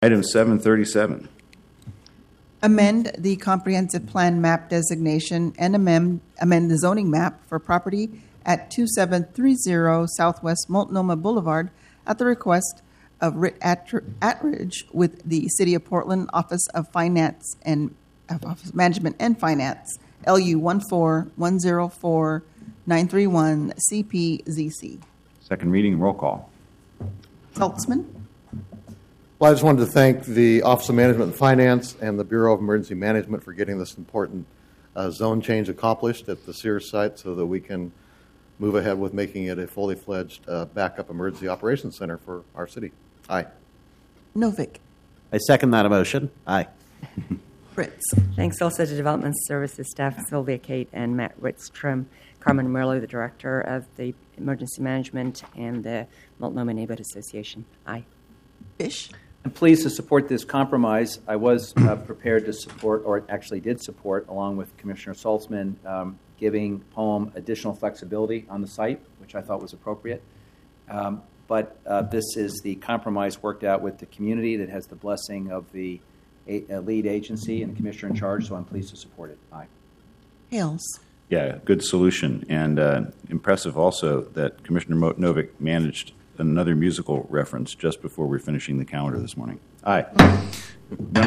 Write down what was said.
Item 737. Amend the comprehensive plan map designation and amend the zoning map for property at 2730 Southwest Multnomah Boulevard at the request of Ritt Attridge with the City of Portland Office of Finance and Office Management and Finance, LU 14104-931 CPZC. Second reading, roll call. Saltzman? Well, I just wanted to thank the Office of Management and Finance and the Bureau of Emergency Management for getting this important zone change accomplished at the Sears site so that we can move ahead with making it a fully fledged backup emergency operations center for our city. Aye. Novick? I second that motion. Aye. Fritz? Thanks also to Development Services staff Sylvia Kate and Matt Ritzstrom, Carmen Merlo, the Director of the Emergency Management, and the Multnomah Neighborhood Association. Aye. Fish? I'm pleased to support this compromise. I was prepared to support, or actually did support, along with Commissioner Saltzman, giving POEM additional flexibility on the site, which I thought was appropriate. But this is the compromise worked out with the community that has the blessing of the lead agency and the commissioner in charge, so I'm pleased to support it. Aye. Hales? Yeah, good solution, and impressive also that Commissioner Novick managed another musical reference just before we're finishing the calendar this morning. Aye.